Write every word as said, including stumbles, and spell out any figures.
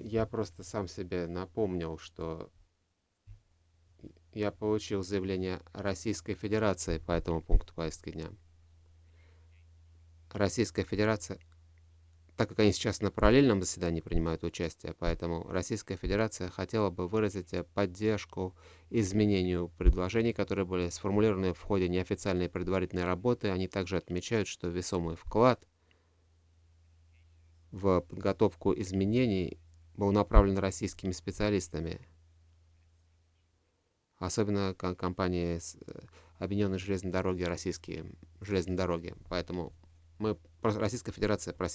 Я просто сам себе напомнил, что я получил заявление Российской Федерации по этому пункту повестки дня. Российская Федерация, так как они сейчас на параллельном заседании принимают участие, поэтому Российская Федерация хотела бы выразить э, поддержку изменению предложений, которые были сформулированы в ходе неофициальной предварительной работы. Они также отмечают, что весомый вклад в подготовку изменений был направлен российскими специалистами, особенно ком- компании с- э, Объединенные железные дороги, российские железные дороги. Поэтому мы, Российская Федерация просила